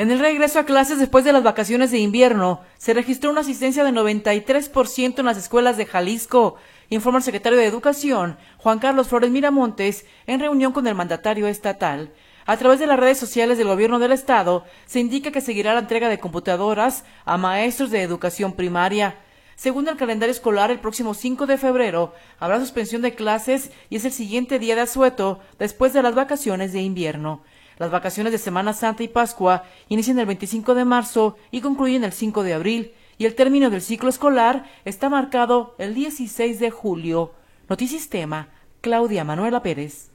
En el regreso a clases después de las vacaciones de invierno, se registró una asistencia de 93% en las escuelas de Jalisco, informa el secretario de Educación, Juan Carlos Flores Miramontes, en reunión con el mandatario estatal. A través de las redes sociales del gobierno del estado, se indica que seguirá la entrega de computadoras a maestros de educación primaria. Según el calendario escolar, el próximo 5 de febrero habrá suspensión de clases y es el siguiente día de asueto después de las vacaciones de invierno. Las vacaciones de Semana Santa y Pascua inician el 25 de marzo y concluyen el 5 de abril, y el término del ciclo escolar está marcado el 16 de julio. Notisistema, Claudia Manuela Pérez.